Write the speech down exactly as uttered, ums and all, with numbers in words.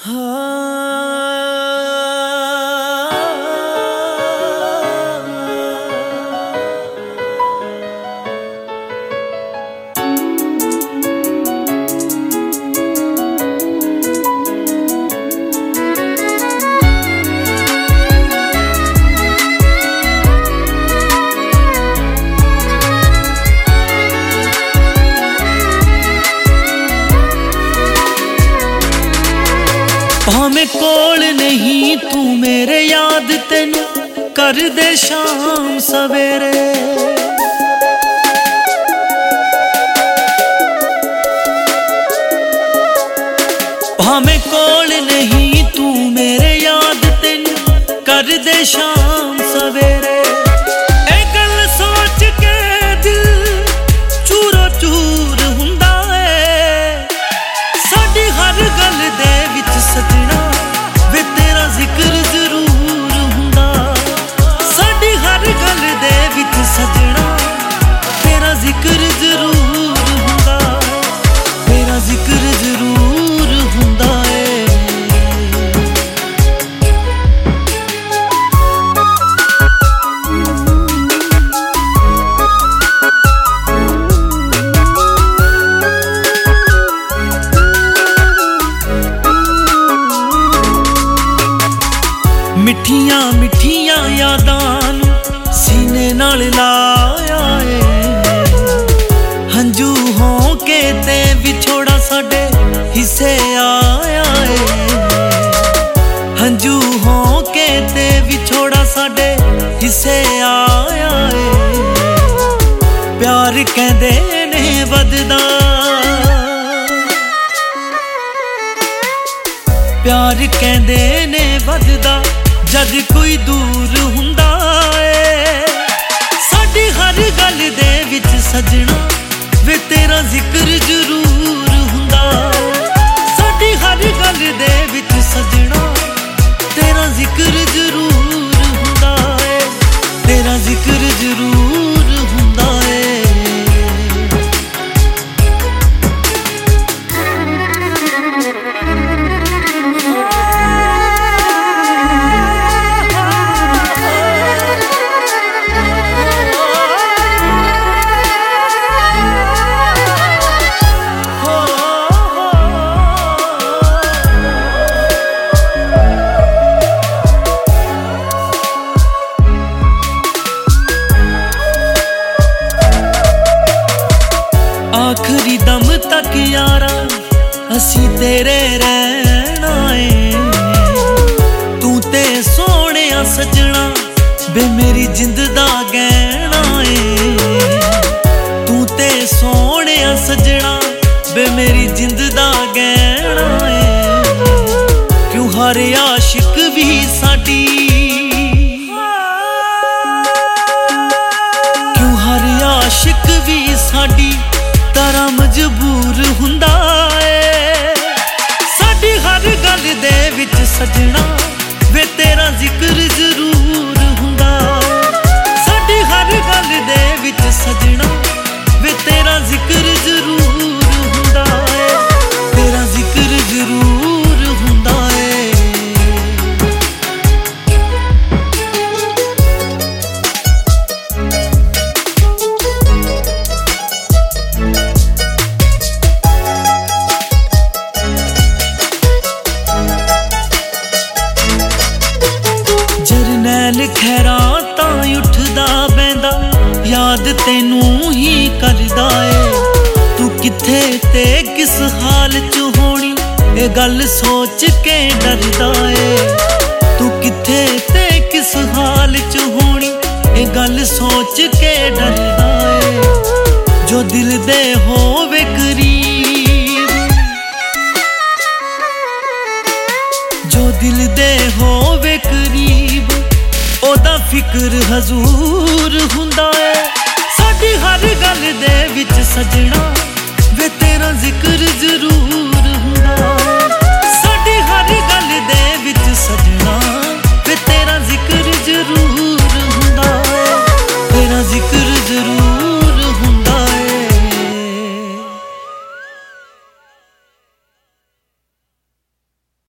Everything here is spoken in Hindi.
भावें कोल नहीं तू मेरे याद तेनू कर दे शाम सवेरे। भावें कोल नहीं तू मेरे याद तेनू कर दे शाम सवेरे। ए गल सोच के दिल चूरो चूर हुंदा है। साडी हर गल दे विच सजना वे तेरा जिक्र जरूर हुंदा। साडी हर गल दे विच सजना तेरा जिक्र जरूर हुंदा। तेरा जिक्र जरूर हुंदा है। मिठिया मिठिया यादां नू सीने नाल लाया है। हंजू हों के ते विछोड़ा साडे हिस्से आया है। हंजू हों के ते विछोड़ा साडे हिस्से आया है। प्यार कहंदे ने वधदा, प्यार कहंदे ने वधदा जद कोई दूर हुंदा है। साडी हर गल दे विच सजना वे तेरा जिक्र जरूर हुंदा। साडी हर गल दे विच सजना तेरा जिक्र जरूर हुंदा है। तेरा जिक्र जरूर हुंदा है। आखिरी दम तक यारा असी तेरे रहना है। तू ते सोने सजना बे मेरी जिंद दा गहना है। तू ते सोने सजना बे मेरी जिंद दा गहना है। क्यों हर आशिक भी साडी, क्यों हर आशिक भी साडी तारा मजबूर हुंदा है। साडी हर गल दे विच सजना वे तेरा जिक्र जरूर हुंदा। साडी हर गल दे विच सजना वे तेरा जिक्र जरूर हुंदा है। तेरा जिक्र जरूर हुंदा है। जरनैल खैरा तां उठदा बैंदा याद तैनू ही करदा है। तू किथे ते किस हाल च होनी ए गल सोच के डरदा है। तू किथे ते किस हाल च होनी ए गल सोच के डरदा है। जो दिल दे होवे करीब, जो दिल दे होवे करीब ओदा फिक्र हजूर हुंदा है। साडी हर गल दे विच सजना वे तेरा जिक्र जरूर